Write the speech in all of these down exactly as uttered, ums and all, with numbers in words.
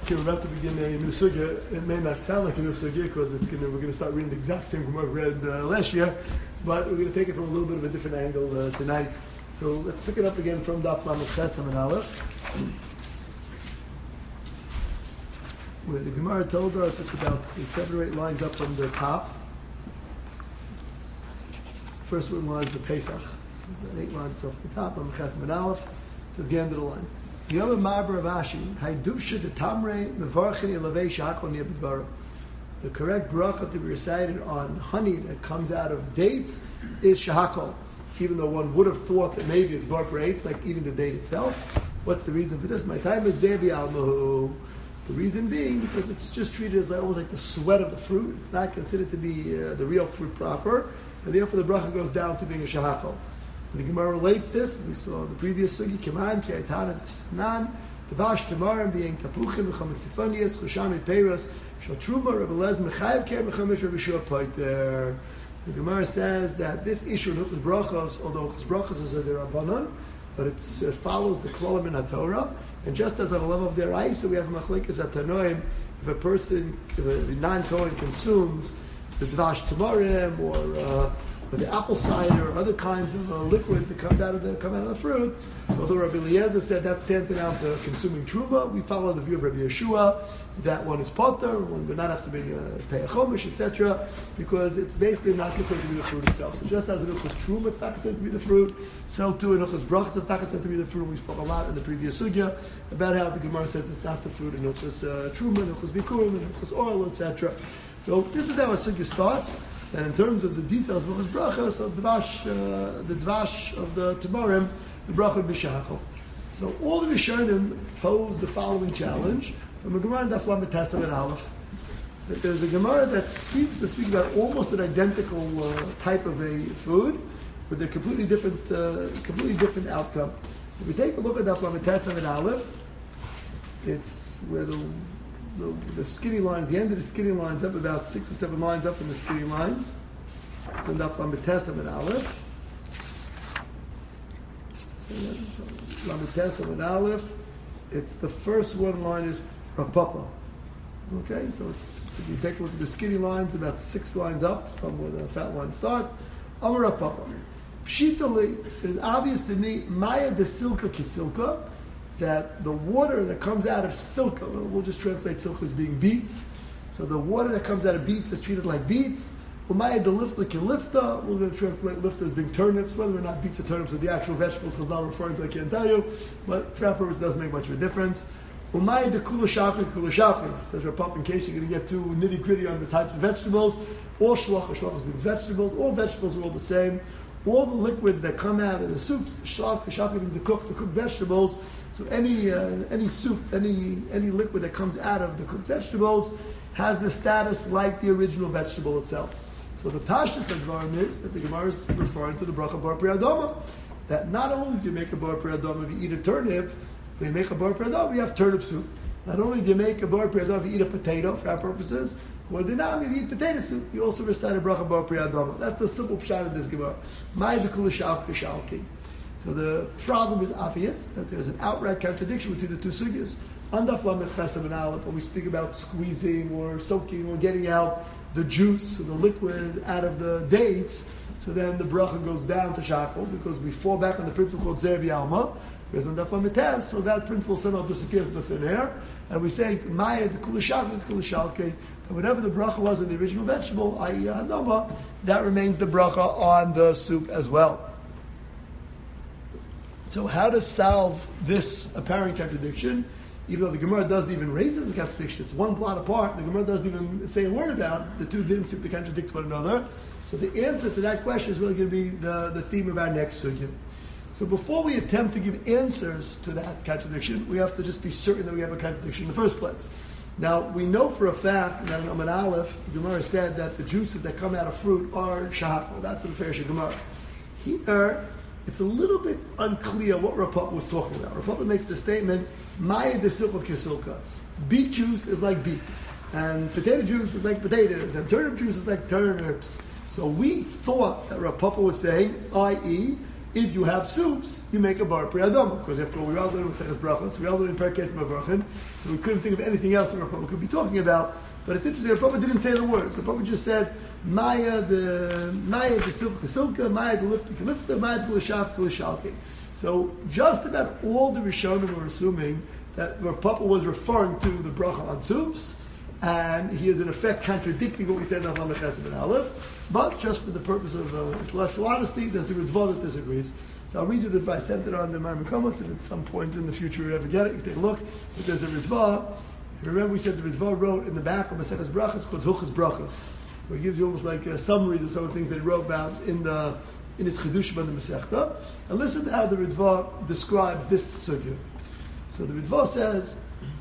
Okay, we're about to begin a new sugya. It may not sound like a new sugya because it's gonna, we're going to start reading the exact same Gemara we read uh, last year, but we're going to take it from a little bit of a different angle uh, tonight. So let's pick it up again from Daf Lamed Ches and Aleph, where the Gemara told us it's about seven or eight lines up from the top. First one was the Pesach. So eight lines off the top, Lamed Ches and Aleph, to the end of the line. The other Marber of Ashi, Haidusha de Tamre Mevarchin Ilavei Shakol Niyabidvara. The correct bracha to be recited on honey that comes out of dates is shahakol. Even though one would have thought that maybe it's bar it's like eating the date itself. What's the reason for this? My time is zebi almahu. The reason being because it's just treated as like, almost like the sweat of the fruit. It's not considered to be uh, the real fruit proper, and therefore the bracha goes down to being a shahakol. The Gemara relates this, we saw the previous sugi, Kiman, Ki Aitana, Tisnan, Tavash, Tamarim, being Tapuchim, Mechamet Sifonius, Choshami, Peiros, Shal Truma, Rebbe Lez, Mechayev, Ker, Mechamet, Rebbe Shua, Poiter. The Gemara says that this issue, Nuchas Brachos, although Nuchas Brachos is a Derabanan, but it uh, follows the Klolim in HaTorah, and just as on the level of Deraisa, we have Machlikas HaTanoim, if a person, if a non-Kohen consumes the Dvash Tamarim, or uh, But the apple cider or other kinds of uh, liquids that comes out of the come out of the fruit. So although Rabbi Eliezer said that's tantamount to consuming truma, we follow the view of Rabbi Yeshua. That one is potter, one would not have to bring a teyachomish, et cetera, because it's basically not considered to be the fruit itself. So just as in Ukhas truma, it's not considered to be the fruit. So too in Ukhas brachas, it's not considered to be the fruit. We spoke a lot in the previous sugya about how the Gemara says it's not the fruit in Ukhas uh, truma, in Ukhas bikurim, in Ukhas oil, et cetera. So this is how a sugya starts. And in terms of the details of his bracha, so dvash, uh, the dvash of the Tamarim, the bracha would be shachol. So all the Rishonim pose the following challenge from a Gemara in Daf Lamed Tes and Aleph. That there's a Gemara that seems to speak about almost an identical uh, type of a food, with a completely different, uh, completely different outcome. So if we take a look at Daf Lamed Tes and Aleph, it's where the The, the skinny lines, the end of the skinny lines up about six or seven lines up from the skinny lines. It's in Daf Lamed Tes and Aleph. Lamed Tes and Aleph. It's the first one line is Rav Papa. Okay, so it's if you take a look at the skinny lines, about six lines up from where the fat lines start. Amar Rav Papa. Pshitali, it is obvious to me, Maya de Silka Kisilka, that the water that comes out of silka, we'll just translate silka as being beets. So the water that comes out of beets is treated like beets. Umaya de lifta ki lifta, we're going to translate lifta as being turnips, whether or not beets or turnips are the actual vegetables, because not referring to, I can't tell you, but for that purpose it doesn't make much of a difference. Umaya de kulashaki kulashaki, says your pop, in case you're going to get too nitty gritty on the types of vegetables. All shlach, shlach means vegetables, all vegetables are all the same. All the liquids that come out of the soups, shlach, shlach means the cooked, the cooked vegetables. So any uh, any soup, any any liquid that comes out of the cooked vegetables has the status like the original vegetable itself. So the pashtus of Dvarim is that the Gemara is referring to the bracha bar priyadoma. That not only do you make a bar priyadoma if you eat a turnip, when you make a bar priyadoma, you have turnip soup. Not only do you make a bar priyadoma if you eat a potato for our purposes, or dinam if you eat potato soup, you also recite a bracha bar priyadoma. That's the simple pshat of this Gemara. Ma'id kulishal kishalki. So the problem is obvious, that there's an outright contradiction between the two sugyas. On Daf Lamed Ches and Aleph, when we speak about squeezing or soaking or getting out the juice or the liquid out of the dates, so then the bracha goes down to shakol, because we fall back on the principle called Zer B'Alma, whereas on Daf Lamed Tes, so that principle somehow disappears into thin air, and we say, Maya de kulashalke kulashalke, that whatever the bracha was in the original vegetable, that is hanoma, that remains the bracha on the soup as well. So how to solve this apparent contradiction, even though the Gemara doesn't even raise this as a contradiction, it's one plot apart, the Gemara doesn't even say a word about it, the two didn't seem to contradict one another. So the answer to that question is really going to be the, the theme of our next sugya. So before we attempt to give answers to that contradiction, we have to just be certain that we have a contradiction in the first place. Now, we know for a fact that in Amud Aleph, the Gemara said that the juices that come out of fruit are shahakol. That's in the Farish Gemara. Here, it's a little bit unclear what Rav Papa was talking about. Rav Papa makes the statement, Maya de silka kisilka. Beet juice is like beets, and potato juice is like potatoes, and turnip juice is like turnips. So we thought that Rav Papa was saying, that is, if you have soups, you make a bar pri adama. Because after all, we all learn Maseches Brachos, we all learn Perkes Mavarchin, so we couldn't think of anything else that Rav could be talking about. But it's interesting, the Prophet didn't say the words. The Prophet just said, Maya the Maya the silk the silka, Maya the lifta the lifta, Maya the l'shalke the l'shalke. So just about all the Rishonim were assuming that Rav Papa was referring to the bracha on soups, and he is in effect contradicting what we said in Avlam Chesed and Aleph. But just for the purpose of uh, intellectual honesty, there's a Ritva that disagrees. So I'll read you the Ritva. I sent it on the Mar Mekomos, and at some point in the future you ever get it, you take a look. If there's a Ritva, remember we said the Ritva wrote in the back of Maseches Brachos called Hilchos Brachos, where he gives you almost like a summary of some of the things that he wrote about in the in his Chidushim on the Masechta. And listen to how the Ritva describes this sugya. So the Ritva says,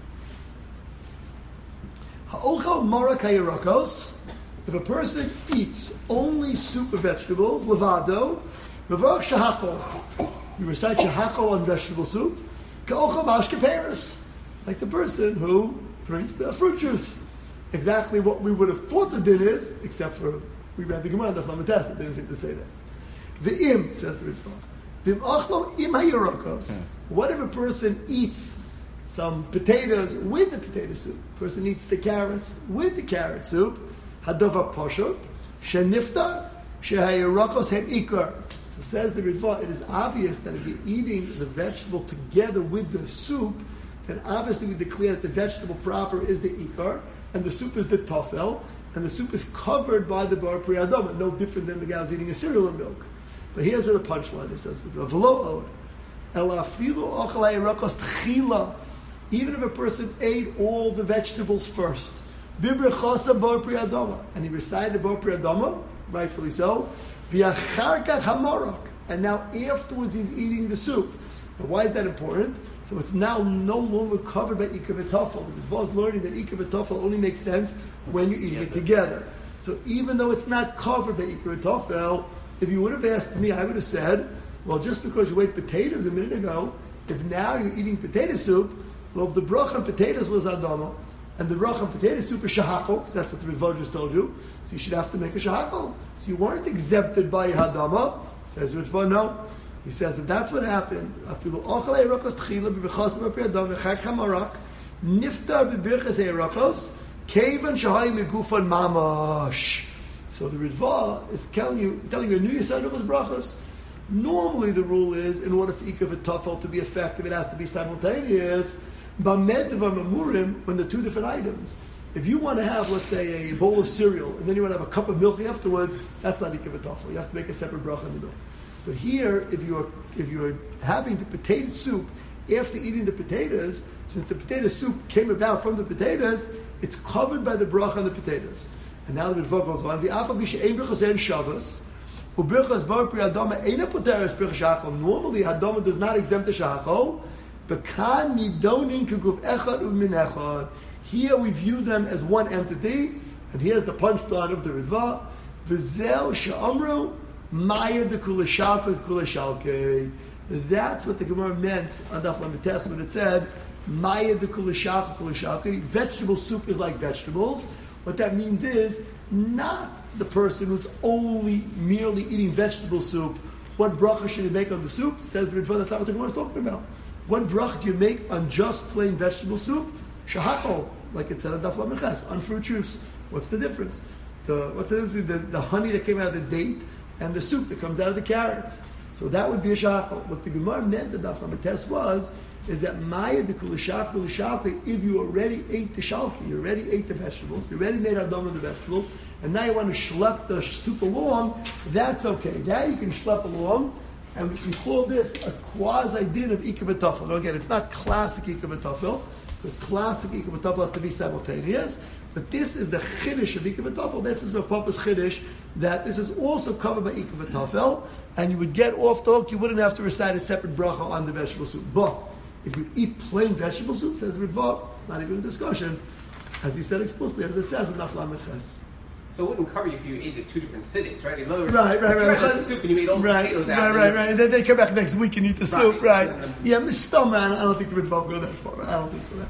Ha'ochel marak hayarakos, if a person eats only soup of vegetables, levado, mevarach shahachol, you recite shahachol on vegetable soup, ka'ochel mashke peres, like the person who drinks the fruit juice. Exactly what we would have thought the din is, except for, we read the Gemara, the Flamatas, it didn't seem to say that. V'im, says the Ritva, v'im achlo im hayarakos, what if a person eats some potatoes with the potato soup? A person eats the carrots with the carrot soup. Hadavar poshot, sheniftar, shehayarakos hem ikar. So says the Ritva, it is obvious that if you're eating the vegetable together with the soup, then obviously we declare that the vegetable proper is the ikar, and the soup is the tofel, and the soup is covered by the bar pri adama, no different than the guy who's eating a cereal and milk. But here's where the punchline is, says the Ritva, v'lo od, ela afilu ochel hayarakos tchila, even if a person ate all the vegetables first, bibrechasa bar pri adama, and he recited bar pri adama, rightfully so, v'yacharkach hamarak, and now afterwards he's eating the soup. Now why is that important? So it's now no longer covered by ikar v'tofel. The Ritva is learning that ikar v'tofel only makes sense when you're eating it together. So even though it's not covered by ikar v'tofel, if you would have asked me, I would have said, well, just because you ate potatoes a minute ago, if now you're eating potato soup, well, if the bracha on potatoes was adama, and the bracha on potato soup is shahakol, because that's what the Ritva just told you, so you should have to make a shahakol. So you weren't exempted by hadama. Says Ritva, no. He says, if that's what happened, afilu ochel hayarakos tchila b'v'chasa bar pri adama v'chak hamarak niftar b'birchas hayarakos kevan shahayim megufan mamash. So the Ritva is telling you, telling you a new yesod of his brachos. Normally the rule is, in order for ikar v'tofel to be effective, it has to be simultaneous. B'med devar mamurim, when the two different items. If you want to have, let's say, a bowl of cereal, and then you want to have a cup of milk afterwards, that's not ikar v'tofel. You have to make a separate bracha in the middle. But here, if you're if you're having the potato soup after eating the potatoes, since the potato soup came about from the potatoes, it's covered by the bracha on the potatoes. And now the Ritva goes on. V'afal b'she'ein brachas en Shabbos, u'brachas bar pri adama eina poteres brach shachol. Normally, adama does not exempt the shachol. B'kan nidonin k'guf echad u'min echad. Here we view them as one entity, and here's the punchline of the Ritva. V'zel she'amru Maya de kulashalke kulashalke. That's what the Gemara meant on Daf Lamed when it said Maya de kulashalke kulashalke. Vegetable soup is like vegetables. What that means is not the person who's only merely eating vegetable soup. What bracha should you make on the soup? Says the Ritva, that's not what the Gemara is talking about. What bracha do you make on just plain vegetable soup? Shahakol, like it said on Daf Lamed Ches, on fruit juice. What's the difference? The, what's the difference between the, the honey that came out of the date and the soup that comes out of the carrots? So that would be a shachol. What the Gemara meant that Daf Lamed Tes was, is that maya de kulashach kulashach, if you already ate the shalki, you already ate the vegetables, you already made adam of the vegetables, and now you want to schlep the soup along, that's okay. Now you can schlep along, and we can call this a quasi-din of ikar v'tofel. Again, it's not classic ikar v'tofel, because classic ikar v'tofel has to be simultaneous, but this is the chiddush of ikar v'tofel. This is Rav Papa's chiddush, that this is also covered by ikar v'tofel, and you would get off the hook, you wouldn't have to recite a separate bracha on the vegetable soup. But if you eat plain vegetable soup, says Ritva, it's not even a discussion, as he said explicitly, as it says in Daf Lamed Ches. So it wouldn't cover you if you ate at two different sittings, right? In other words, right, right, right. You had the soup and you ate all the right, potatoes right, out. Right, right, right. And then they come back next week and eat the right. soup, right? Yeah, Mister man, I don't think the Ritva will go that far. I don't think so. That.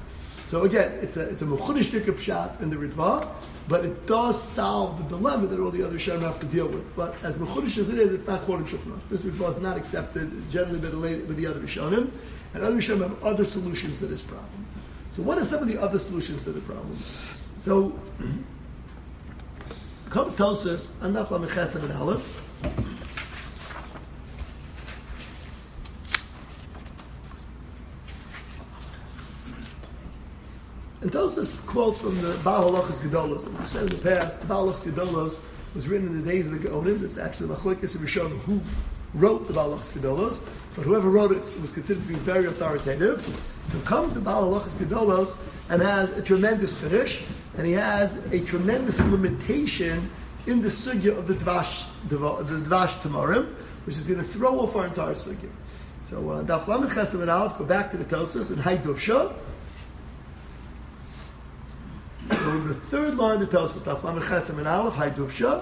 So again, it's a it's a mechudesh pshat in the Ritva, but it does solve the dilemma that all the other Rishonim have to deal with. But as mechudesh as it is, it's not quoted Shulchan Aruch. This Ritva is not accepted generally by the, with the other Rishonim, and other Rishonim have other solutions to this problem. So what are some of the other solutions to the problem? So comes Tosfos Anaf Lamed Chesed and Aleph. And Tosfos quotes from the Baal Halachos Gedolos. And we've said in the past, the Baal Halachos Gedolos was written in the days of the Gaonim. It's actually Machlokes of Rishonim who wrote the Baal Halachos Gedolos, but whoever wrote it, it was considered to be very authoritative. So comes the Baal Halachos Gedolos and has a tremendous chiddush, and he has a tremendous limitation in the sugya of the Dvash, the Dvash Tamarim, which is going to throw off our entire sugya. So uh, Daf Lamed Chesed and Aleph, go back to the Tosfos and Hay Dufsha. So in the third line of the Tosfos, Daf Lamed Chesed and Aleph, Hay Dufsha,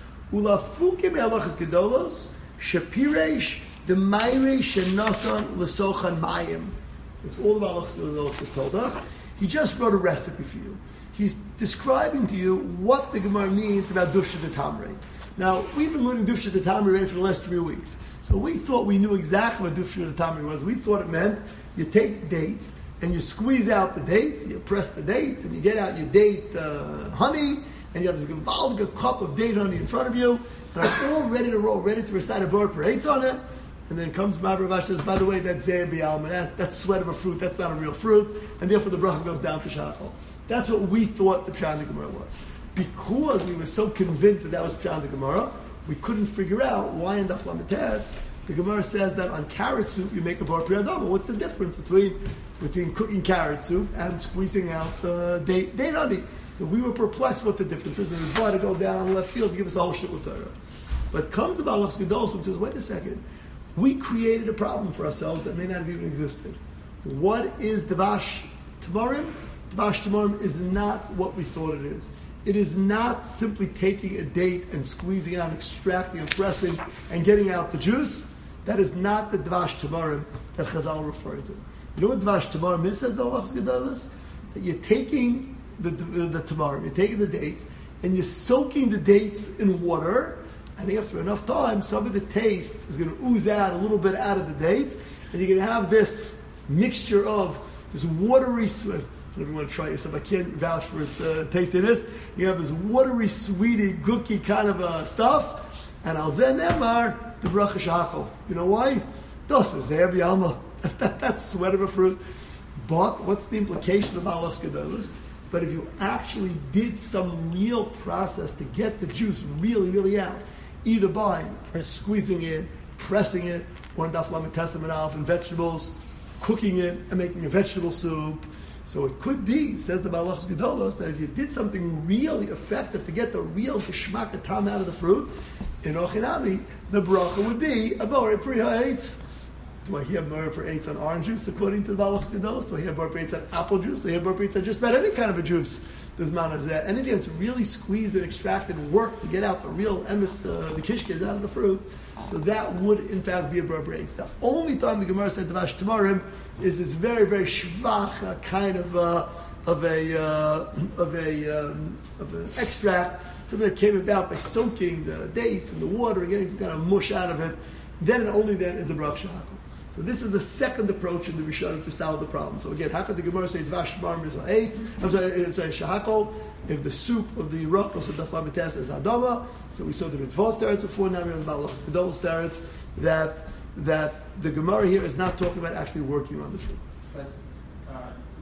Ulafukim Halachos Gedolos, Shapiresh the Mayre Shenasan L'Sochan Mayim. It's all about Halachos Gedolos has told us. He just wrote a recipe for you. He's describing to you what the Gemara means about Dufsha de Tamrei. Now, we've been learning Dufsha de Tamrei for the last three weeks. So we thought we knew exactly what Dufsha de Tamrei was. We thought it meant you take dates and you squeeze out the dates, you press the dates, and you get out your date uh, honey, and you have this gewaldige cup of date honey in front of you, and are all ready to roll, ready to recite a bar parades on it. And then comes Ma'aber Rav Ashi says, by the way, that's Ze'er B'Alma, that, that's sweat of a fruit, that's not a real fruit, and therefore the bracha goes down to Shachol. That's what we thought the Pshat in the Gemara was. Because we were so convinced that that was Pshat in the Gemara, we couldn't figure out why in Daf Lamed Tes the Gemara says that on carrot soup you make a bar priyadama. What's the difference between between cooking carrot soup and squeezing out uh, date date honey? So we were perplexed what the difference is, and we tried to go down left field to give us a whole shit with Torah. But comes the Baal Halachos Gedolos and says, wait a second, we created a problem for ourselves that may not have even existed. What is Dvash Tamarim? Dvash Tamarim is not what we thought it is. It is not simply taking a date and squeezing it out, extracting and pressing and getting out the juice. That is not the Dvash Tamarim that Chazal referred to. You know what Dvash Tamarim is, says the Halachos Gedolos? That you're taking the, the, the Tamarim, you're taking the dates, and you're soaking the dates in water, and after enough time, some of the taste is going to ooze out a little bit out of the dates, and you're going to have this mixture of this watery sweet. If you want to try it yourself, I can't vouch for its uh, tastiness. You have this watery, sweety, gooky kind of uh, stuff, and al zeh nemar the bracha shachol. You know why? Das is ze'er b'alma. That's sweat of a fruit. But what's the implication of Halachos Gedolos? But if you actually did some real process to get the juice really, really out, either by squeezing it, pressing it, or in Daf Lamed Tes and Aleph and vegetables, cooking it and making a vegetable soup. So it could be, says the Baal Halachos Gedolos, that if you did something really effective to get the real geschmack and tam out of the fruit, in Ochinami, the bracha would be a borei pri ha'etz. Do I hear borei pri ha'etz on orange juice according to the Baal Halachos Gedolos? Do I hear borei pri ha'etz on apple juice? Do I hear borei pri ha'etz on just about any kind of a juice? This man is that anything that's really squeezed and extracted and worked to get out the real emes, uh, the kishkes out of the fruit. So that would, in fact, be a borei pri ha'etz stuff. Only time the Gemara said Dvash Tamarim is this very, very shvach uh, kind of uh, of a uh, of a um, of an extract, something that came about by soaking the dates in the water and getting some kind of mush out of it. Then and only then is the bracha shachol. So this is the second approach in the Rishonim to solve the problem. So again, how could the Gemara say Dvash Tamarim is ha'etz? I'm sorry, I'm sorry, shachol. If the soup of the Yerokos of Daf Lamed Tes is adama, so we saw the Ritvos teretz before. Now we have the Baal Halachos Gedolos teretz that that the Gemara here is not talking about actually working on the fruit. But uh,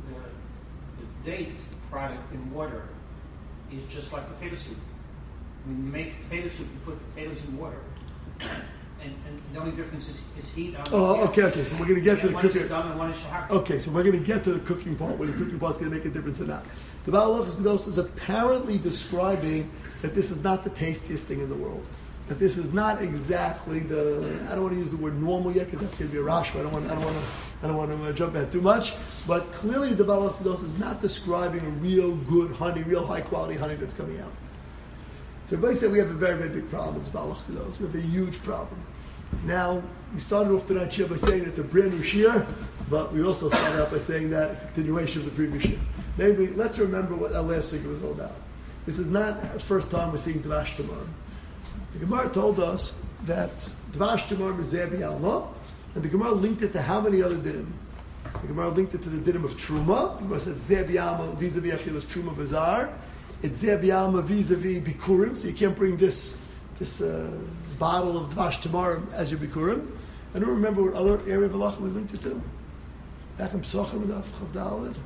the, the date product in water is just like potato soup. When you make potato soup, you put potatoes in water. And, and the only difference is, is heat. On Oh, the okay, okay. So we're going to get to the one cooking. is done and one is shahak. Okay, so we're going to get to the cooking part, where the cooking part is going to make a difference or not. The Baal Halachos Gedolos is apparently describing that this is not the tastiest thing in the world. That this is not exactly the, I don't want to use the word normal yet because that's going to be a rash, but I don't want, I don't want to, I don't want to uh, jump ahead too much. But clearly the Baal Halachos Gedolos is not describing a real good honey, real high quality honey that's coming out. So everybody said we have a very, very big problem with Baal Halachos Gedolos. We have a huge problem. Now, we started off tonight's shir by saying it's a brand new shir, but we also started out by saying that it's a continuation of the previous shir. Namely, let's remember what our last shir was all about. This is not the first time we're seeing Dvash Tamar. The Gemara told us that Dvash Tamar is Zeh B'Alma, and the Gemara linked it to how many other dinim? The Gemara linked it to the dinim of Truma. The Gemara said Zeh B'Alma vis-a-vis Achilas Truma V'Zar. It's Zeh B'Alma vis-a-vis Bikurim, so you can't bring this this uh, bottle of Dvash Tamar as your Bikurim. I don't remember what other area of halacha we linked it to. Back in Pesachim and Daf Chav Daled.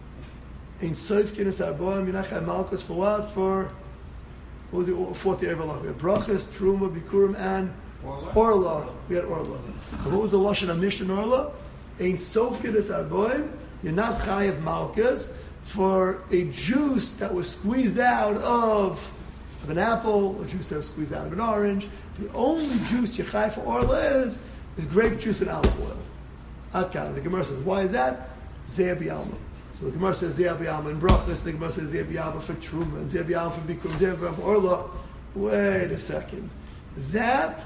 Ein Soif Kines Arboim Yinachai Malchus for what? For what was the fourth area of halacha? We had Brachas, Truma, Bikurim, and Orla. Orla. We had Orla. And what was the lashon of Mishnah Orla? Ein Sof Kines Arboim. You're not chayav Malchus for a juice that was squeezed out of of an apple, a juice that was squeezed out of an orange. The only juice you chayav for Orla is is grape juice and olive oil. Atkan. The Gemara says, why is that? Zeh B'Alma. So the Gemara says Zeh B'Alma in Brachas, the Gemara says Zeh B'Alma for Truma, and Zeh B'Alma for Bikurim, Zeh B'Alma for Orla. Wait a second. That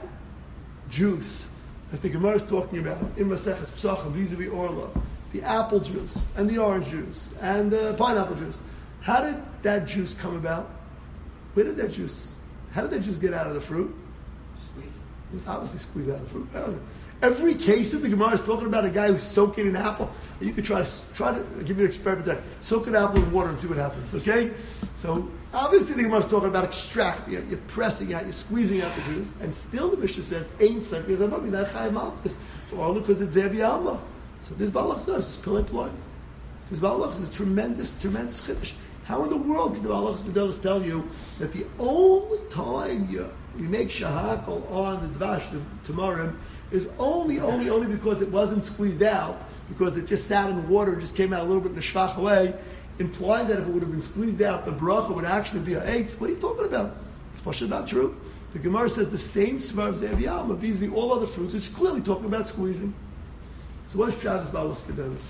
juice that the Gemara is talking about in Maseches Pesachim vis-a-vis Orla, the apple juice and the orange juice and the pineapple juice, how did that juice come about? Where did that juice, how did that juice get out of the fruit? Squeeze. It was obviously squeezed out of the fruit. Every case that the Gemara is talking about a guy who's soaking an apple. You could try to try to I'll give you an experiment there. Soak an apple in water and see what happens. Okay, so obviously the Gemara is talking about extract. You're, you're pressing out, you're squeezing out the juice, and still the Mishnah says ain't such because I'm not chayav malchus for all because it's Zeh B'Alma. So this balach says is pilei ploy. This balach is tremendous, tremendous chiddush. How in the world can the balach gedolos tell you that the only time you you make shahakol on the dvash the tamarim is only, only, only because it wasn't squeezed out, because it just sat in water and just came out a little bit in a shvach way, implying that if it would have been squeezed out, the bracha would actually be a eitz. What are you talking about? It's possibly not true. The Gemara says the same svar of Zeh B'Alma vis-a-vis all other fruits, which is clearly talking about squeezing. So what is Pshat Balach's Gedolos?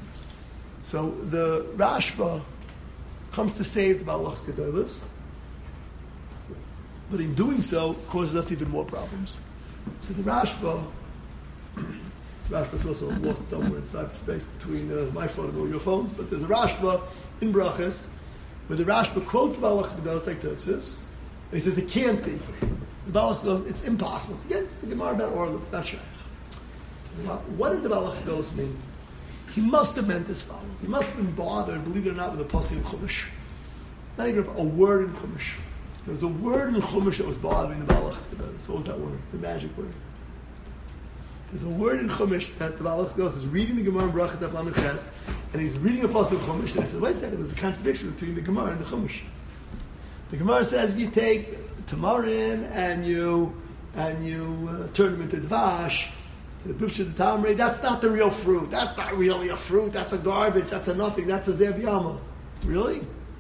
So the Rashba comes to save the Balach's Gedolos, but in doing so causes us even more problems. So the Rashba, Rashba is also lost somewhere in cyberspace between uh, my phone and all your phones, but there's a Rashba in Brachas where the Rashba quotes the Balach's Gedolos like Tosfos, and he says it can't be. The Balach's Gedolos, it's impossible. It's against the Gemara about Orla. It's not shaykh. So well, what did the Balach's Gedolos mean? He must have meant as follows. He must have been bothered, believe it or not, with a pasuk in Chumash. Not even a word in Chumash. There was a word in Chumash that was bothering the Balach's Gedolos. What was that word? The magic word. There's a word in Chumash that the Balach's Gedolos is reading the Gemara in Brachas Daf Lamed Ches, and he's reading a pasuk in Chumash, and he says, wait a second, there's a contradiction between the Gemara and the Chumash. The Gemara says if you take tamarim and you and you uh, turn them into dvash, the duvsha the tamre, that's not the real fruit. That's not really a fruit. That's a garbage. That's a nothing. That's a Zeh B'Alma. Really?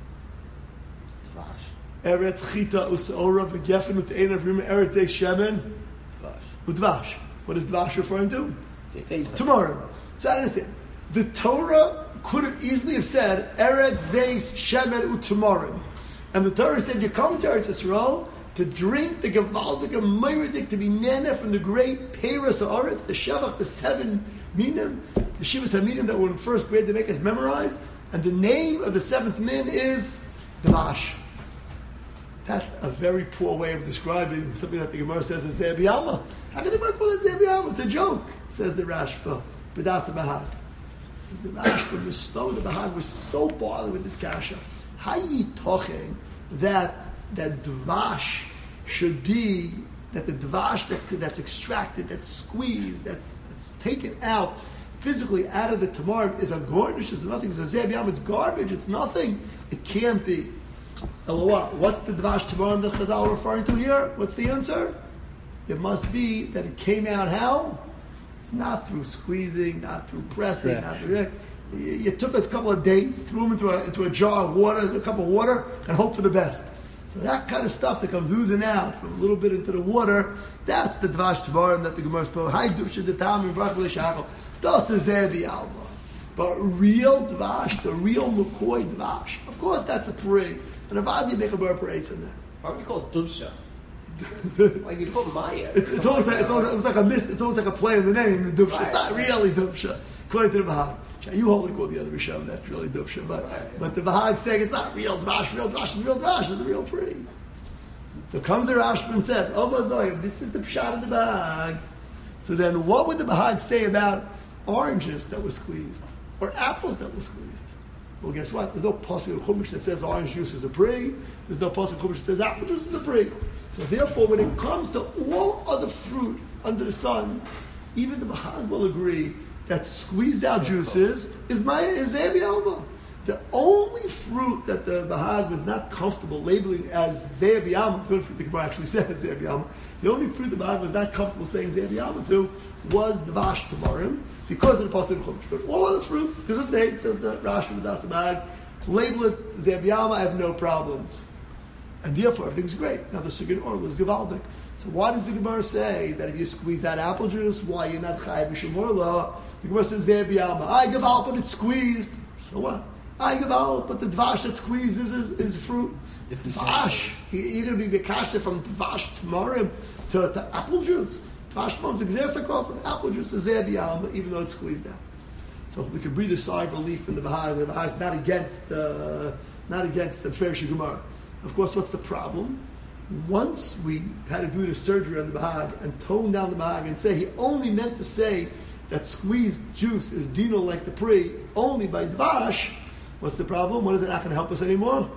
Eretz chita usaora v'gefen u'te'en avrim eretz zeh shemen u'dvash. What is dvash referring to? Tomorrow. So I understand. The Torah could have easily have said eretz zeh shemen u'tomorrow, and the Torah said you come to Eretz Yisrael to drink the Gavaldik Meiridik, to be nene from the great Peiros Haaretz, the Shavach, the seven minim, the Shivas HaMinim that were in first grade to make us memorize, and the name of the seventh min is Dvash. That's a very poor way of describing something that the Gemara says is Zeh B'Alma. How can the Gemara call it Zeh B'Alma? It's a joke, says the Rashba. B'das Bahag. Says the Rashba, Misto, the Bahag was so bothered with this kasha. How yi tochen that that Dvash should be, that the Dvash that, that's extracted, that's squeezed, that's, that's taken out physically out of the Tamarim is a garnish, it's nothing, it's a Zeh B'Alma, it's garbage, it's nothing. It can't be. What's the Dvash Tamarim that Chazal are referring to here? What's the answer? It must be that it came out how? It's not through squeezing, not through pressing, yeah. not through... You, you took a couple of dates, threw them into a, into a jar of water, a cup of water, and hope for the best. So that kind of stuff that comes oozing out from a little bit into the water, that's the Dvash Tamarim that the Gemara is told. Hai dusha de tam in brach l'shachal. Das is Zeh B'Alma. But real Dvash, the real McCoy Dvash, of course that's a parade. And Avad you make a bar parades in that. Why would you call it dusha? Like you put Maya. It's, it's almost like it's almost, it's like a mis, It's almost like a play in the name. Dubsha. Right. It's not really Dubsha, according to the Bahag. You hold like all the other Rishon, that's really Dubsha. But Right. but the Bahag saying it's not real Dvash. Real Dvash is real Dvash. It's a real free. So comes the Rashba and says, "Oh, Mazoyim, this is the pshat of the Bahag." So then, what would the Bahag say about oranges that were squeezed or apples that were squeezed? Well, guess what? There's no pasuk in Chumash that says orange juice is a pri. There's no pasuk in Chumash that says apple juice is a pri. So therefore, when it comes to all other fruit under the sun, even the Bahag will agree that squeezed out juices is my is Zebi Alma. The only fruit that the Bahag was not comfortable labeling as Zebi Alma, the fruit the Gemara actually says Zebi Alma, the only fruit the Bahag was not comfortable saying Zebi Alma to was Dvash Tamarim, because of the pasuk in Chumash. But all other fruit, because of date, says the Rashi with Das Bahag, label it Zebi Alma, I have no problems. And therefore, everything's great. Now the Sugan Orl is Gavaldik. So why does the Gemara say that if you squeeze out apple juice, why you're not Chayav B'Shemorla? The Gemara says Zebi Alma. I Gaval, but it's squeezed. So what? I Gaval, but the Dvash that squeezes is, is fruit. Dvash. You're going to be Bekasha from Dvash Tamarim to, to apple juice. Dvash Tamarim is Exersakos, and apple juice is Zebi Alma, even though it's squeezed out. So we can breathe a sigh of relief in the Bahag. The Bahag is not against, uh, not against the Fershi Gemara. Of course, what's the problem? Once we had to do the surgery on the Bahag and tone down the Bahag and say he only meant to say that squeezed juice is dino like the pri only by Dvash, what's the problem? What is it not going to help us anymore?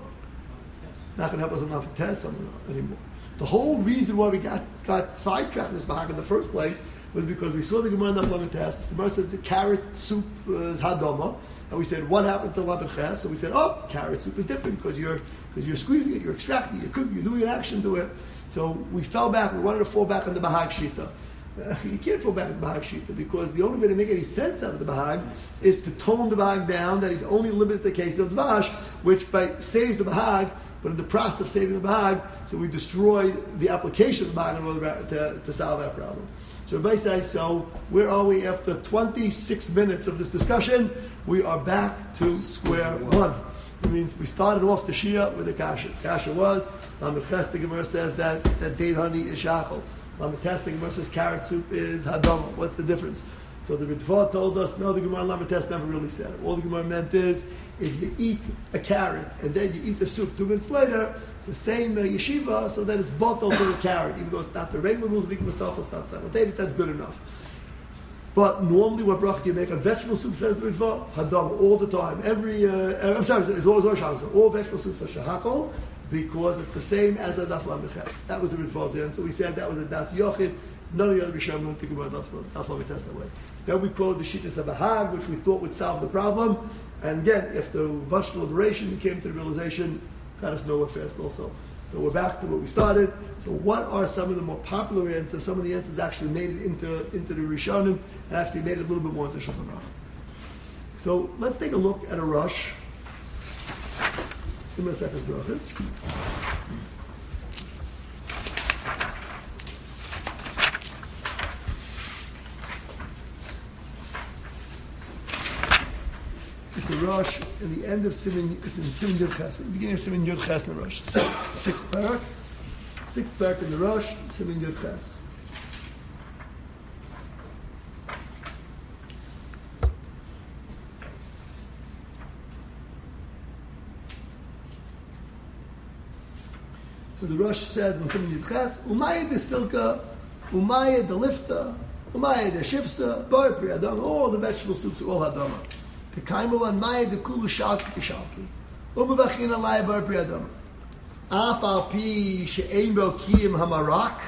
Not going to help us enough to test anymore. The whole reason why we got, got sidetracked in this Bahag in the first place was because we saw the Gemara in the Lamed test. The Gemara says the carrot soup is hadama, and we said what happened to Lamed Ches? So we said, oh, carrot soup is different because you're because you're squeezing it, you're extracting it, you're cooking, you're doing an action to it. So we fell back. We wanted to fall back on the Bahag Shita. Uh, you can't fall back on the Bahag Shita because the only way to make any sense out of the Bahag is to tone the Bahag down. That he's only limited to the case of Dvash, which by saves the Bahag. But in the process of saving the Bahag, so we destroyed the application of the Bahag in order to, to solve that problem. So everybody says, so where are we after twenty-six minutes of this discussion? We are back to square one. It means we started off the Shia with the Kasha. Kasha was, Lamed Ches, the Gemara says that, that date honey is Shachol. Lamed Tes, the Gemara says carrot soup is Hadama. What's the difference? So the Ritva told us, no, the Gemara and Lamed Tes never really said it. All the Gemara meant is, if you eat a carrot and then you eat the soup two minutes later, it's the same uh, yeshiva, so then it's bottled for the carrot, even though it's not the regular rules of Ikma Tafel, it's not simultaneous, that's good enough. But normally, what bracha do you make? A vegetable soup, says the Ritva, Hadam, all the time. Every, uh, I'm sorry, it's always Rosh all vegetable soups are Shahakol, because it's the same as a Daf Lamed Ches. That was the Ritva's end. So we said that was a Das Yochid. None of the other Rishonim don't think about Daf Lamed Ches that way. Then we quoted the Shittas of Bahag, which we thought would solve the problem. And again, if the vegetable liberation, we came to the realization, got us nowhere fast also. So we're back to where we started. So what are some of the more popular answers? Some of the answers actually made it into, into the Rishonim and actually made it a little bit more into Shulchan Aruch. So let's take a look at a rush. Give me a second, brachas. It's a rush in the end of Siman. It's in Siman Yud Ches, the beginning of Siman Yud Ches in the rush. Sixth, sixth parak, sixth parak in the rush, Siman Yud Ches. So the rush says in Siman Yud Ches, Umayed the Silka, Umayed the Lifta, Umayed the Shifsa, Bar Pri Adam, all the vegetable soups are all Hadama. The kaimel and maya the kulu shalki kishalki. Umavachin alay bar priadam. Afal pi she'ein bo kiyim hamarak.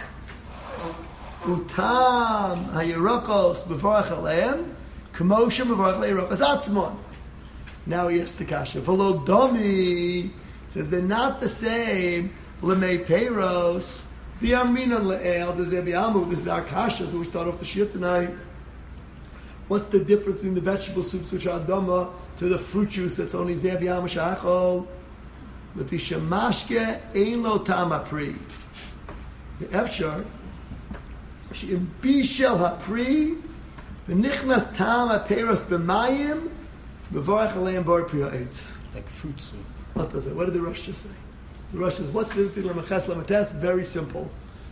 Utam hayerakos bevarach aleim. Kamosha bevarach le'yerakos atzmon. Now he has the kasha. V'lo domi says they're not the same. Lemei peiros. V'yamrinan le'el. This is our kasha. So we start off the shir tonight. What's the difference in the vegetable soups which are dama to the fruit juice that's only zebi yam shachol? Lefisha mashke ein lo tama pri. The efshar she im bishel hapri v'nichnas tama peros b'mayim b'varach aleim bar pri ha'etz. Like fruit soup. What does it? What did the Rosh just say? The Rosh says, what's the difference between Lamed Ches and Lamed Tes? Very simple.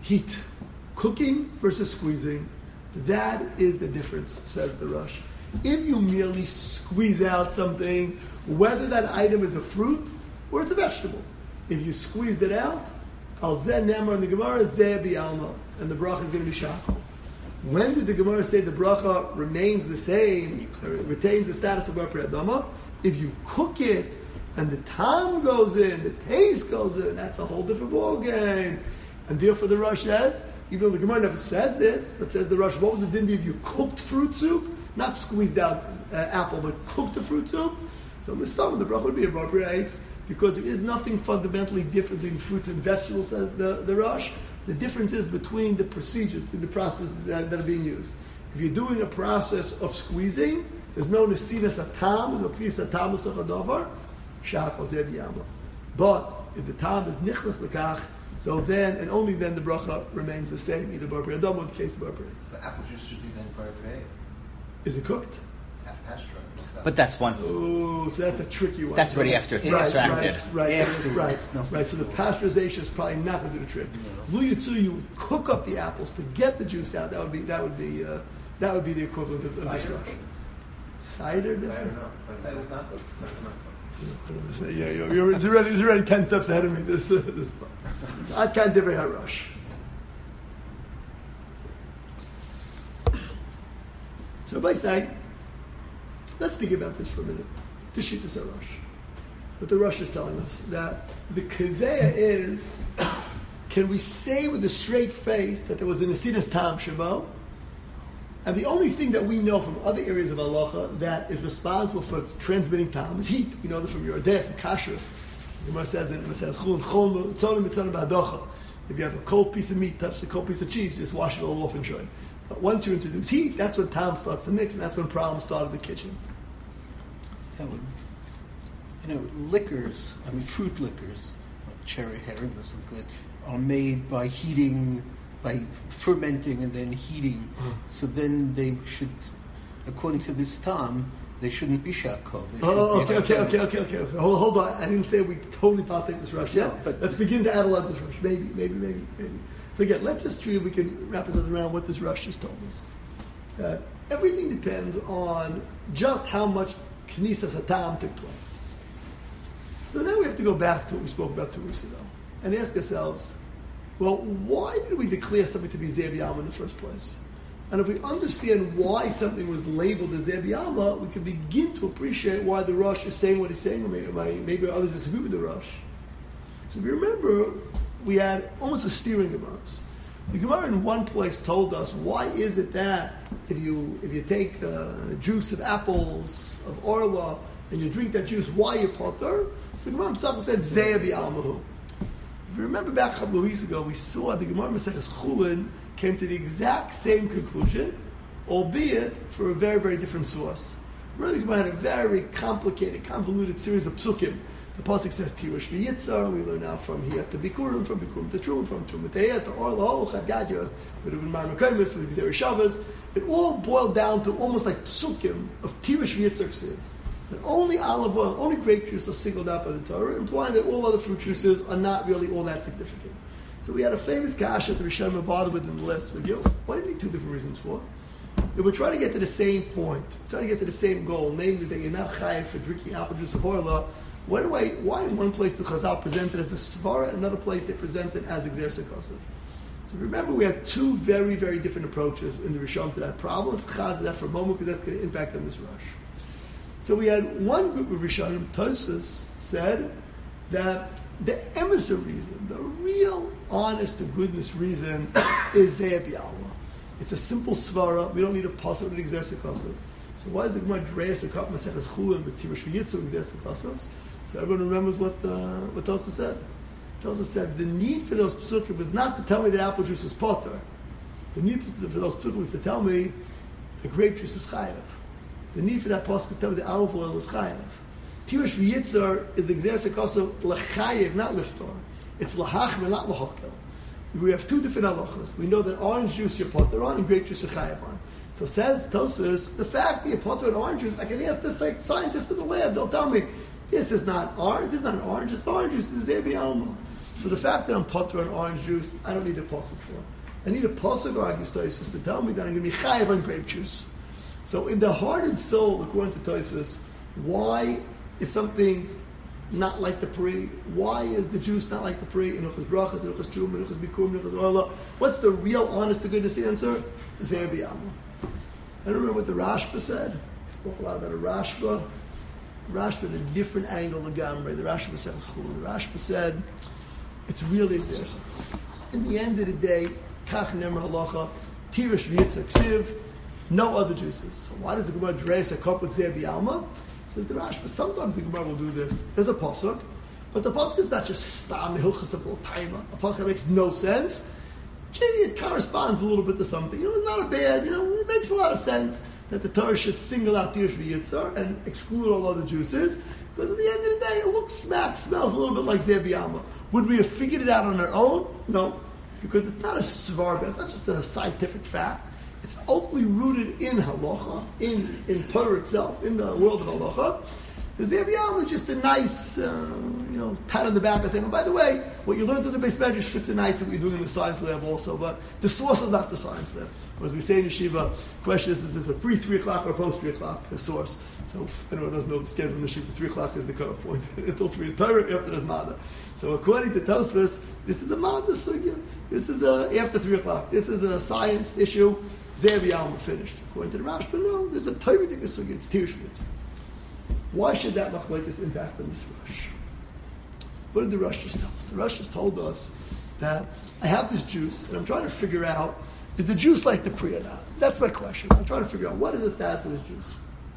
heat. Cooking versus squeezing, that is the difference, says the Rosh. If you merely squeeze out something, whether that item is a fruit or it's a vegetable, if you squeezed it out, al zeh nemar in the Gemara, zeh bi'alma, and the bracha is going to be shachal. When did the Gemara say the bracha remains the same, or retains the status of bar pri'adama? If you cook it, and the tam goes in, the taste goes in, that's a whole different ball game. And therefore the Rosh says, even though the Gemara never says this, but says the Rosh, what would the din be if you cooked fruit soup? Not squeezed out uh, apple, but cooked the fruit soup? So Mistam, the bracha would be appropriate, because there is nothing fundamentally different between fruits and vegetables, says the, the Rosh. The difference is between the procedures, between the processes that, that are being used. If you're doing a process of squeezing, there's no nesinas atam, no knis atam l'sachadavar, shachal zeh b'yama. But if the tam is nichnas lekach, so then, and only then, the bracha remains the same, either bar pri'adam or the case of bar pri'adam. So apple juice should be then bar pri'adam. Is it cooked? It's half pasteurized. It's not- But that's once. Oh, so that's a tricky one. That's already after it's right, extracted. Right, right, After right, it's not- right. So the pasteurization is probably not going to do the trick. Lu Yitzu, you would cook up the apples to get the juice out. That would be that would be uh, that would be the equivalent of, of this Cider? rush. Cider, Cider, different? no. Cider. That is not cooked. Cider's not cooked. Yeah, you're, you're, it's already it's already ten steps ahead of me. This uh, this part. So I can't differ rush. So by saying, let's think about this for a minute. The sheet is a rush. What the rush is telling us that the kaveya is, can we say with a straight face that there was an asidas tam shavo? And the only thing that we know from other areas of halacha that is responsible for transmitting tam is heat. We know that from Yordeh, from kashrus. The Gemara says in says chul chol tzolim mitzolim ba'adocha. If you have a cold piece of meat, touch the cold piece of cheese, just wash it all off and enjoy. But once you introduce heat, that's when tam starts to mix, and that's when problems start in the kitchen. That would, you know, liquors, I mean fruit liquors, like cherry herring or something like that, are made by heating, by fermenting and then heating. Mm. So then they should, according to this tam, they shouldn't be shakol. They Oh, should okay, be okay, okay, okay, okay, okay. Hold, hold on. I didn't say we totally postulate this rush yet. No, but- let's begin to analyze this rush. Maybe, maybe, maybe, maybe. So again, let's just see if we can wrap ourselves around what this rush just told us. That everything depends on just how much knisas hatam took place. So now we have to go back to what we spoke about two weeks ago and ask ourselves, well, why did we declare something to be Zeh B'Yama in the first place? And if we understand why something was labeled as Zeh B'Yama, we can begin to appreciate why the Rosh is saying what he's saying, or maybe, maybe others disagree with the Rosh. So if you remember, we had almost a steering Gemaras. The Gemara in one place told us, why is it that if you if you take uh, juice of apples, of orla, and you drink that juice, why you potter? So the Gemara himself said, Zeh B'Yamahu. If you remember back a couple of weeks ago, we saw the Gemara Maseches Chulin came to the exact same conclusion, albeit for a very, very different source. Remember, the Gemara had a very complicated, convoluted series of psukim. The pasuk says Tirush v'Yitzar, and we learn now from here to Bikurim, from Bikurim to Trum, from Trum to Te'eh, to Or L'Hol, Chad Gadya, with Ibn Mar Mekaymis, with Gzeri Shabbos. It all boiled down to almost like psukim of Tirush v'Yitzar Ksiv. And only olive oil, only grape juice are singled out by the Torah, implying that all other fruit juices are not really all that significant. So we had a famous kasha that Rishonim abided with in the list. Like, yo, what do you need two different reasons for? If we're trying to get to the same point, trying to get to the same goal, namely that you're not chayiv for drinking apple juice of orla, why do I? Why in one place do Chazal present it as a svara, and another place they present it as exer sekosov? So remember, we had two very, very different approaches in the Rishon to that problem. Let's chaz that for a moment because that's going to impact on this rush. So we had one group of Rishonim, Tosfos, said that the emissary reason, the real honest to goodness reason, is Zeh B'Yama. It's a simple svara. We don't need a pasuk with exer sekosov. So why is the Gemara dreis a couple Maseches Chulin with Tirush v'Yitzar exer sekosov? So everyone remembers what uh, what Tosfos said. Tosfos said the need for those psukim was not to tell me that apple juice is potter. The need for those psukim was to tell me the grape juice is chayav. The need for that pasuk is to tell me the olive oil is chayav. Tirush v'Yitzar is exer sekosov l'chayav, not liftor. It's l'hachmer, not l'hokel. We have two different halachas. We know that orange juice you're potter on and grape juice you're chayav on. So says Tosfos, the fact that you're potter on orange juice, I can ask this like scientist in the lab. They'll tell me this is not orange. This is not an orange. It's orange juice. This is Zeh B'Yama. So the fact that I'm potter on orange juice, I don't need a pasuk for. I need a pasuk, argues Tosfos, to tell me that I'm going to be chayav on grape juice. So in the heart and soul, according to Tosfos, why is something not like the pri? Why is the juice not like the pri? Inuchas brachas, inuchas chum, inuchas bikurim, inuchas oila. What's the real, honest to goodness answer? Zer b'yama. I don't remember what the Rashba said. He spoke a lot about a Rashba. Rashba had a different angle of Gamre. The Rashba said, the Rashba said, it's really exercise. In the end of the day, kach nemer halacha, tirish v'yitzak siv, no other juices. So why does the Gemara dress a cup with Zer b'yama? Says the Rashba, sometimes the Gemara will do this. There's a pasuk, but the pasuk is not just stam hilchas of timer. A pasuk that makes no sense. Gee, it corresponds a little bit to something. You know, it's not a bad, you know, it makes a lot of sense that the Torah should single out Tirish v'yitzar and exclude all other juices, because at the end of the day, it looks, smacks, smells a little bit like Zer b'yama. Would we have figured it out on our own? No, because it's not a svarga, it's not just a scientific fact. It's ultimately rooted in halacha, in, in Torah itself, in the world of halacha. The Zer b'yama is just a nice, uh, you know, pat on the back of saying, oh, by the way, what you learned in the base medrash fits in nice what you're doing in the science lab also, but the source is not the science lab. Or as we say in yeshiva, the question is, is this a pre-three o'clock or post-three o'clock, the source? So if anyone doesn't know the schedule in yeshiva, three o'clock is the cutoff point. Until three is Torah, after there's Mada. So according to Tosfos, this is a Mada sugya. This is a, after three o'clock. This is a science issue. Zer b'yama finished. According to the Rashba, no, there's a Torah sugya, it's Tirish v'yitzar. Why should that machlekes impact on this Rosh? What did the Rosh just tell us? The Rosh just told us that I have this juice, and I'm trying to figure out, is the juice like the pri or not? That's my question. I'm trying to figure out, what is the status of this juice?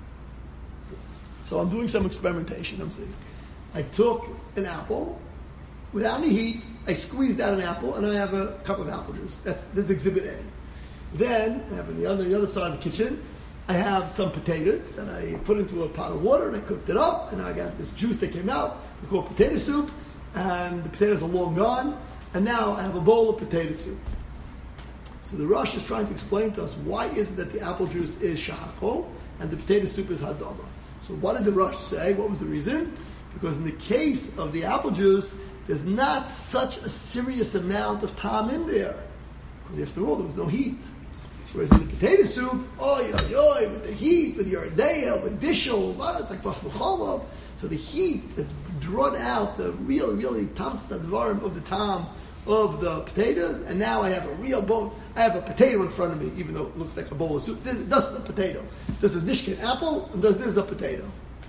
So I'm doing some experimentation, I'm saying. I took an apple, without any heat, I squeezed out an apple, and I have a cup of apple juice. That's, this is exhibit A. Then, I have on the other, the other side of the kitchen, I have some potatoes that I put into a pot of water and I cooked it up, and I got this juice that came out. We call it potato soup, and the potatoes are long gone, and now I have a bowl of potato soup. So the Rosh is trying to explain to us why is it that the apple juice is shahako and the potato soup is hadama. So what did the Rosh say? What was the reason? Because in the case of the apple juice, there's not such a serious amount of time in there, because after all, there was no heat. Whereas in the potato soup, oi, oi, oi, with the heat, with your Yerdea, with bishul, well, it's like basmul chalav. So the heat has drawn out the real, really tam's advarim of the tam of the potatoes, and now I have a real bone. I have a potato in front of me, even though it looks like a bowl of soup. This, this is a potato. This is nishkin apple, and this, this is a potato.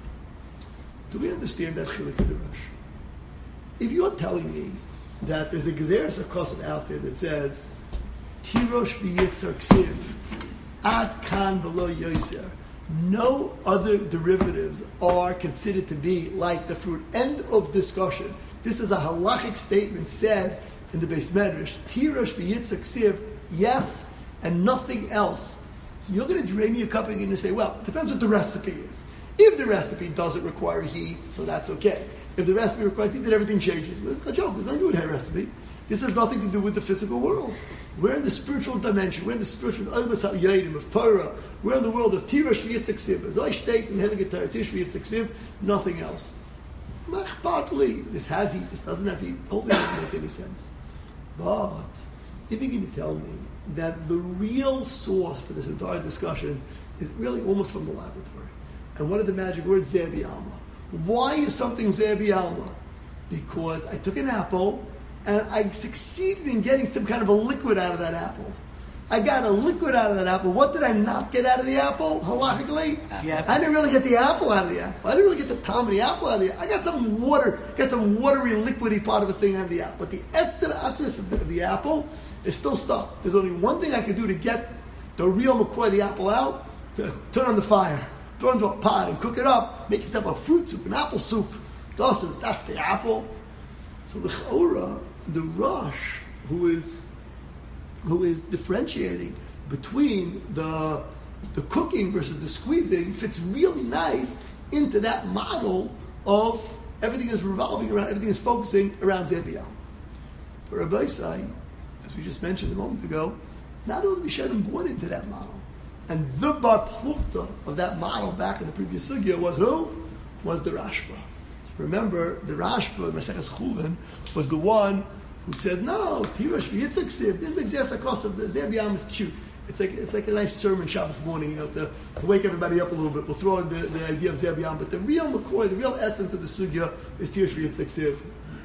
Do we understand that chiluk of the Rosh? If you're telling me that there's a gezeres hakosav out there that says Tirosh v'yitzar ksiv, ad kan v'lo yoser. No other derivatives are considered to be like the fruit. End of discussion. This is a halachic statement said in the Beis Medrash. Tirosh v'yitzar ksiv, yes, and nothing else. So you're going to drain me a cup and you're going to say, well, it depends what the recipe is. If the recipe doesn't require heat, so that's okay. If the recipe requires heat, then everything changes. But it's a joke. There's nothing to do with that recipe. This has nothing to do with the physical world. We're in the spiritual dimension. We're in the spiritual of Torah. We're in the world of Tirish v'yitzak siv. As I state in Heneged Torah, Tirish v'yitzak siv, nothing else. Machpatli, this has heat, this doesn't have heat. The whole thing doesn't make any sense. But if you're going to tell me that the real source for this entire discussion is really almost from the laboratory, and what are the magic words? Zer b'yama. Why is something Zer b'yama? Because I took an apple, and I succeeded in getting some kind of a liquid out of that apple. I got a liquid out of that apple. What did I not get out of the apple, halachically? Yeah. I didn't really get the apple out of the apple. I didn't really get the tom of the apple out of the apple. I got some water, got some watery, liquidy part of the thing out of the apple. But the etzem atzis of the, of the apple is still stuck. There's only one thing I could do to get the real McCoy, the apple out, to turn on the fire, throw it into a pot and cook it up, make yourself a fruit soup, an apple soup. Dosses, that's the apple. So the Chorah, the Rosh, who is who is differentiating between the the cooking versus the squeezing, fits really nice into that model of everything is revolving around, everything is focusing around Zer b'yama. But Rabbi Say, as we just mentioned a moment ago, not only Rishonim born into that model, and the bar plukta of that model back in the previous sugya was who? Was the Rashba. Remember, the Rashba, Maseches Chulin, was the one who said, no, Tirash v'yitzuk siv, this exercise of the Zeh B'yam is cute. It's like it's like a nice sermon Shabbos morning, you know, to, to wake everybody up a little bit. We'll throw in the, the idea of Zeh B'yam, but the real McCoy, the real essence of the sugya is Tirash v'yitzuk siv.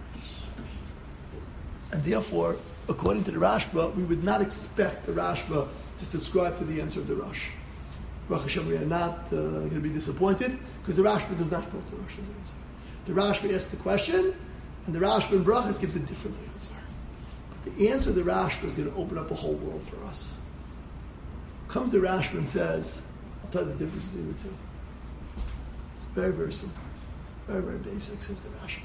And therefore, according to the Rashba, we would not expect the Rashba to subscribe to the answer of the Rosh. Baruch Hashem, we are not uh, going to be disappointed, because the Rashba does not go to the Rosh's answer. The Rashba asks the question, and the Rashba in Brachas gives a different answer. But the answer of the Rashba is going to open up a whole world for us. Comes the Rashba and says, I'll tell you the difference between the two. It's very, very simple. Very, very basic, says the Rashba.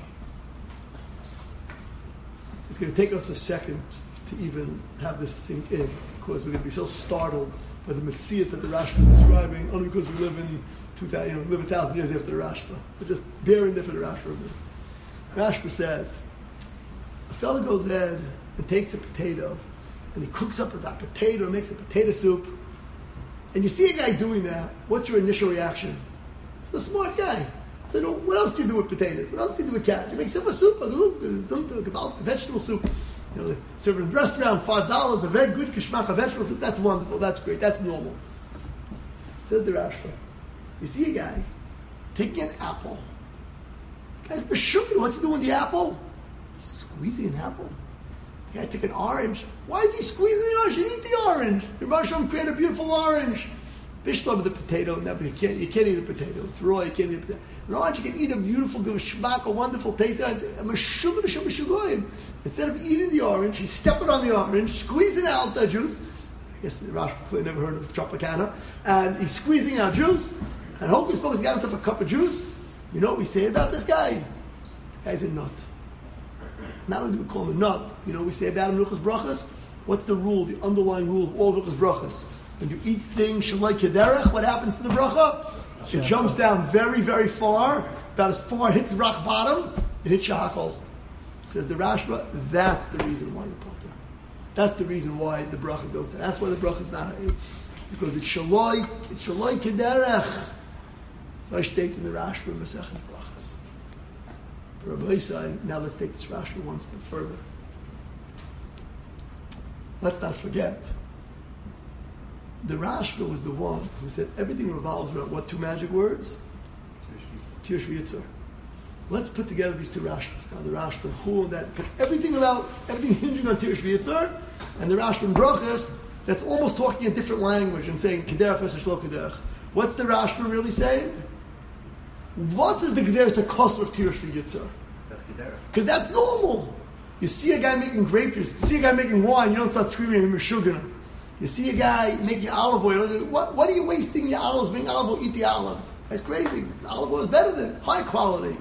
It's going to take us a second to even have this sink in, because we're going to be so startled by the Metzias that the Rashba is describing, only because we live in two thousand, you know, we live a thousand years after the Rashba. But just bear in there for the Rashba. Rashba says, a fellow goes in and takes a potato, and he cooks up his potato and makes a potato soup, and you see a guy doing that, what's your initial reaction? The smart guy. So, you know, what else do you do with potatoes? What else do you do with carrots? You make simple soup, some vegetable soup. You know, they serve in a restaurant, five dollars, a very good kishmach, a vegetable soup. That's wonderful. That's great. That's normal. Says the Rashba. You see a guy taking an apple. This guy's b'shukin. What's he doing with the apple? He's squeezing an apple. The guy took an orange. Why is he squeezing the orange? You eat the orange. The Rosham created a beautiful orange. Bishlam the potato. Never. You can't. You can't eat a potato. It's raw. You can't eat a potato. An orange, you can eat a beautiful, good shmak, a wonderful taste. Instead of eating the orange, he's stepping on the orange, squeezing out the juice. I guess the Rosh Hashanah never heard of Tropicana. And he's squeezing out juice. And Hocus Pocus got himself a cup of juice. You know what we say about this guy? The guy's a nut. Not only do we call him a nut, you know what we say about him in Luchas Brachas? What's the rule, the underlying rule of all Luchas Brachas? When you eat things shalai kederech, what happens to the bracha? It jumps down very, very far, about as far it hits rock bottom, it hits shahakol. Says the Rashba, that's the reason why you're potter. That's the reason why the bracha goes down. That's why the bracha is not an eight. Because it's shaloi, it's shaloi kederech. So I state in the Rashba in Masechet Brachas. Rabbi Yisai, now let's take this Rashba one step further. Let's not forget, the Rashba was the one who said everything revolves around what two magic words? Tirash v'yitzur. Let's put together these two Rashbas. Now the Rashba and Chul, that put everything about everything hinging on Tirash v'yitzur, and the Rashba and Brachas, that's almost talking a different language and saying kederach versus shlo kederach. What's the Rashba really saying? What is the gezeres hakosser of Tirash v'yitzur? That's kederach. Because that's normal. You see a guy making grape juice, you see a guy making wine, you don't start screaming at him, sugar. You see a guy making olive oil. What, what are you wasting your olives? Making olive oil, eat the olives. That's crazy. Olive oil is better than high quality.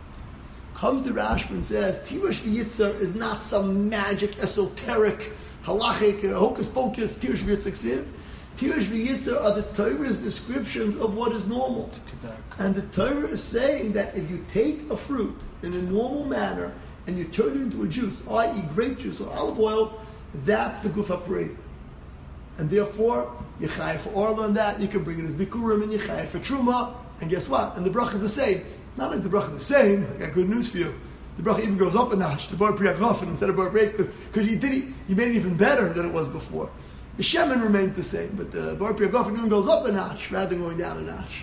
Comes the Rashba and says, Tirash v'yitzur is not some magic, esoteric, halachic, hocus pocus, Tirash v'yitzur ksiv. Tirash v'yitzur are the Torah's descriptions of what is normal. And the Torah is saying that if you take a fruit in a normal manner and you turn it into a juice, that is grape juice or olive oil, that's the guf hapri. And therefore, you chayav for oil on that, you can bring it as bikurim, and you chayav for truma, and guess what? And the bracha is the same. Not like the bracha is the same, I got good news for you. The bracha even goes up a notch, to bar priyagofen instead of bar praise, because you did it, you made it even better than it was before. The shemen remains the same, but the bar priyagofen even goes up a notch, rather than going down a notch.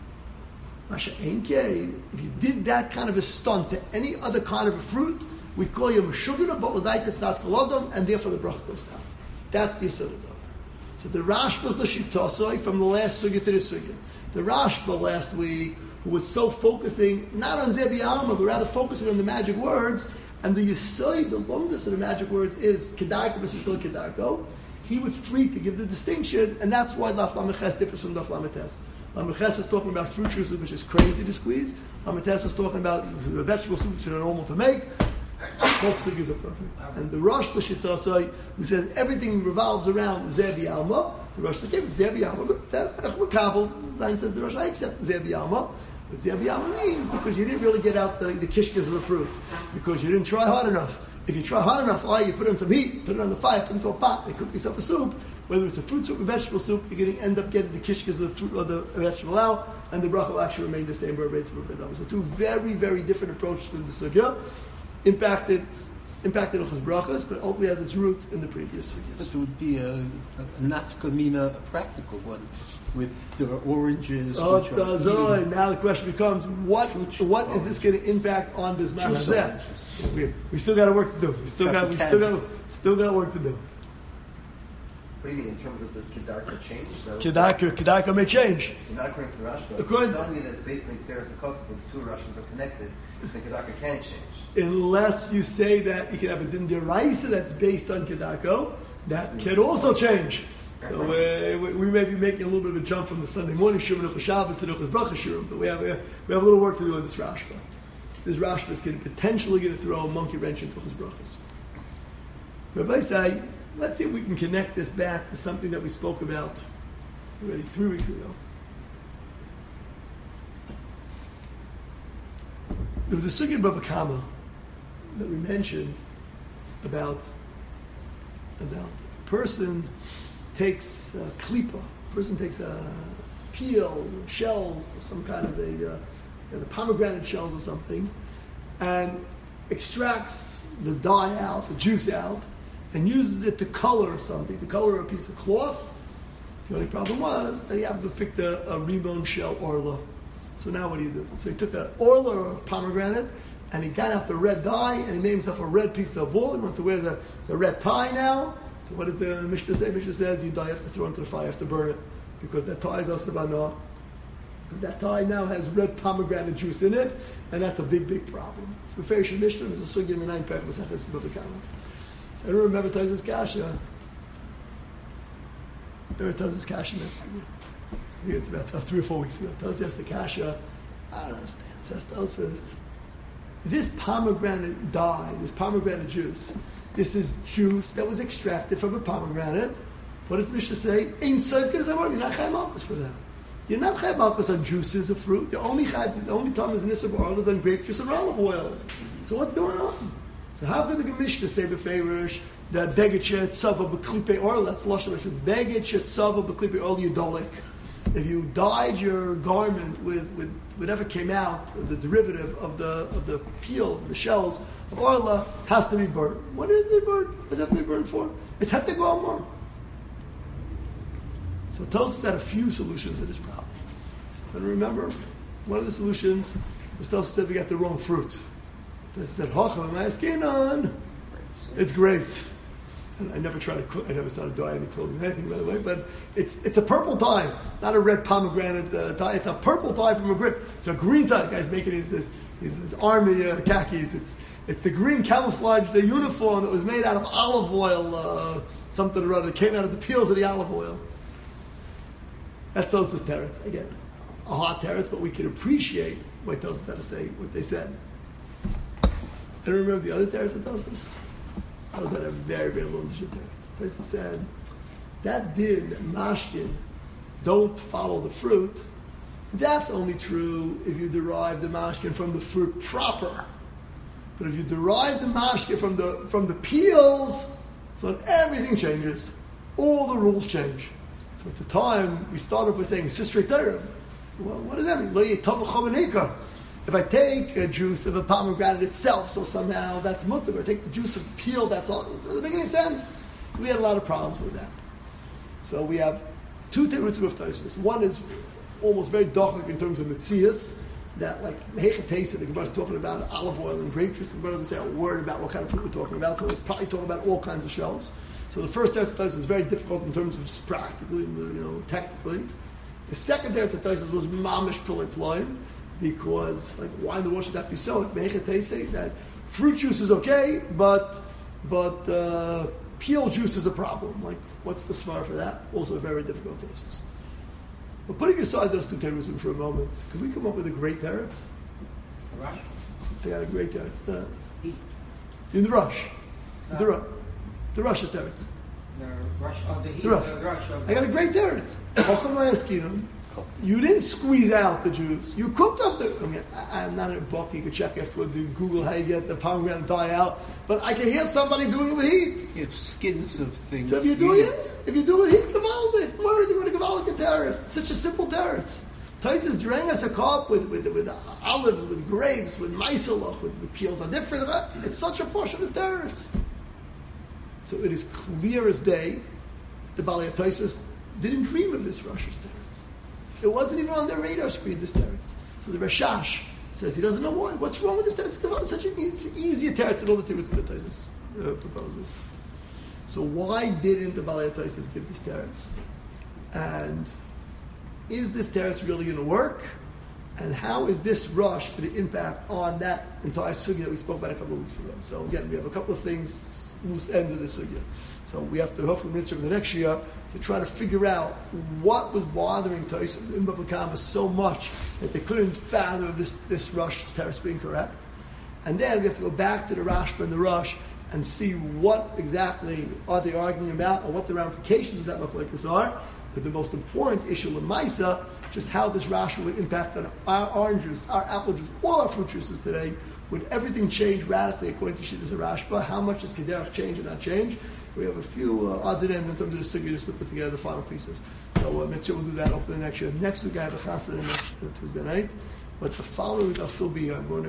Masha Enkein, if you did that kind of a stunt to any other kind of a fruit, we call you Meshugana, but L'daitetz Naskolodom, and therefore the bracha goes down. That's the Yisod of So the Rashba's l'shitosoi from the last sugya to the sugya. The Rashba last week, who was so focusing not on Zeh B'yalma, but rather focusing on the magic words, and the Yisod, the longest of the magic words is Kedarko versus Shlo Kedarko. He was free to give the distinction, and that's why Daf Lamed Ches differs from Daf Lamed Tes. Lamed Ches is talking about fruit juice, which is crazy to squeeze. Lamed Tes is talking about vegetable soup, which are normal to make. Both sugyas are perfect. And the Rosh L'Shitosoi, who says everything revolves around Zeh B'yalma, the Rosh says, Zeh B'yalma, Kabul, Zayin says the Rosh, I accept Zeh B'yalma. What Zeh B'yalma means, because you didn't really get out the, the kishkas of the fruit, because you didn't try hard enough. If you try hot enough fire, you put it on some heat, put it on the fire, put it into a pot, and cook yourself a soup. Whether it's a fruit soup or vegetable soup, you're going to end up getting the kishkas of the fruit or the vegetable out, and the bracha will actually remain the same. So two very, very different approaches to the sugya. Impacted, impacted Ilchos Brachos, but ultimately has its roots in the previous sugyas. But it would be a, a nafkamina, a practical one, with the oranges. Oh, which does are oh, now the question becomes, what Fruit what oranges. is this going to impact on Bismar Juice Hazeh? oranges. We, we still got work to do. We still got we still got still got work to do. What do you mean in terms of this Kedarka change? So Kedaka Kedaka may change. not according to Rashba. According- You're telling me that it's based on Xeris and Kosovo, the two Rashbas are connected. It's the Kedarka can't change. Unless you say that you can have a din deraisa that's based on Kedako, that can also change. So uh, we, we may be making a little bit of a jump from the Sunday morning Shurim and Shabbos to the Bracha Shurim, but we have, we have we have a little work to do on this Rashba. This Rashba is going to potentially going to throw a monkey wrench into his brachas. Rabbi say, let's see if we can connect this back to something that we spoke about already three weeks ago. There was a sugya in Bava Kama that we mentioned about about a person takes a klipa, a person takes a peel, shells, or some kind of a uh, the pomegranate shells or something, and extracts the dye out, the juice out, and uses it to color something, to color a piece of cloth. The only problem was that he happened to pick the, a rebone shell orla. So now what do you do? So he took an orla or a pomegranate, and he got out the red dye, and he made himself a red piece of wool. He wants to wear a, it's a red tie now. So what does the Mishnah say? Mishnah says you die, you have to throw it into the fire, you have to burn it, because that tie is asavana. Because that tie now has red pomegranate juice in it, and that's a big, big problem. It's the Ferish Mishnah, it's a sugya in the ninth parak of Maseches Bava Kama. So I don't remember Taz's Kasha. There were Taz's Kasha in that sugya. I think it's about uh, three or four weeks ago. Taz asked the Kasha, I don't understand. Taz says, this pomegranate dye, this pomegranate juice, this is juice that was extracted from a pomegranate. What does the Mishnah say? Ein soif kedei zavar, you're not chayim malchus for that. You're not chayim malchus on juices of fruit. The only chayim, the only time is nisr oil is on grape juice and olive oil. So what's going on? So how could the Mishnah say beferish that beged she'etzava b'klipe oil? That's lashon Mishnah. Beged she'etzava b'klipe oil yudolik. If you dyed your garment with, with whatever came out, the derivative of the of the peels and the shells of orla, has to be burnt. What is it burnt? What does it have to be burnt for? It's had to go out more. So Tosfos had a few solutions to this problem. So, and remember, one of the solutions was Tosfos said we got the wrong fruit. Tosfos said, "Hochel ma'askinon." It's grapes. And I never tried to cook. I never started dyeing any clothing or anything, by the way. But it's it's a purple dye. It's not a red pomegranate uh, dye. It's a purple dye from a grape. It's a green dye. The guy's making his his, his, his army uh, khakis. It's it's the green camouflage, the uniform that was made out of olive oil, uh, something or other. It came out of the peels of the olive oil. That's Tosfos teretz. Again, a hot teretz, but we can appreciate what Tosfos had to say, what they said. I don't remember the other teretz of Tosfos. Tosfos had a very, very long teretz. Tosfos said, that din, mashkin, don't follow the fruit, that's only true if you derive the mashkin from the fruit proper. But if you derive the mashkin from the from the peels, so everything changes. All the rules change. So at the time, we started off by saying, Sistrei Torah. Well, what does that mean? Lo yetov v'chomenika. If I take a juice of a pomegranate itself, so somehow that's mutter. If I take the juice of the peel, that's all. It doesn't make any sense. So we had a lot of problems with that. So we have two terutzim of Tosfos. One is almost very dark in terms of mitzias, that like Hechatesa, the Gemara is talking about olive oil and grape juice. The Gemara doesn't say a word about what kind of fruit we're talking about, so we're probably talking about all kinds of shells. So the first teretz of Tosfos was very difficult in terms of just practically, you know, technically. The second teretz of Tosfos was mamish pillay ployim, because like why in the world should that be so? Like Hechatesa, that fruit juice is okay, but but uh, peel juice is a problem. Like what's the svar for that? Also a very difficult Tosfos. But putting aside those two terutzim for a moment, could we come up with a great teretz? Rush? They got a great teretz. The in the rush, No. the rush, the rush is teretz. The rush, oh, the heat, The rush. the rush of I got a great teretz. Chacham ma'askinon. You didn't squeeze out the juice. You cooked up the. I mean, I, I'm not in a book. You can check afterwards. You Google how you get the pomegranate dye out. But I can hear somebody doing it with heat. You have skins of things. So if you do it, if you do it, heat gavaldik. Where are you going to gavaldik teretz? It's such a simple teretz. Taisus drank us a cup with, with with olives, with grapes, with maisalach, with, with peels are different. It's such a portion of teretz. So it is clear as day that the Balei Taisus didn't dream of this Rosh's teretz. It wasn't even on their radar screen, this teretz. So the Rashash says he doesn't know why. What's wrong with this teretz? It's such an it's easier teretz than all the teretz that Taisus uh, proposes. So why didn't the Balei Taisus give this teretz? And is this teretz really going to work? And how is this rush going to impact on that entire sugya that we spoke about a couple of weeks ago? So again, we have a couple of things, loose ends of the sugya. So we have to hopefully mitzvah the next year to try to figure out what was bothering Tosfos in Bava Kama so much that they couldn't fathom this this rush teretz being correct. And then we have to go back to the Rashba and the Rush and see what exactly are they arguing about and what the ramifications of that machlokes are. But the most important issue in Maisa, just how this Rashba would impact on our orange juice, our apple juice, all our fruit juices today. Would everything change radically according to Shittas Rashba? How much does Kederach change or not change? We have a few uh, odds and ends in terms of the sugya just to put together the final pieces. So uh, Mitzvah will do that hopefully next year. Next week I have a chassid next uh, Tuesday night, but the following week I'll still be here. I'm going to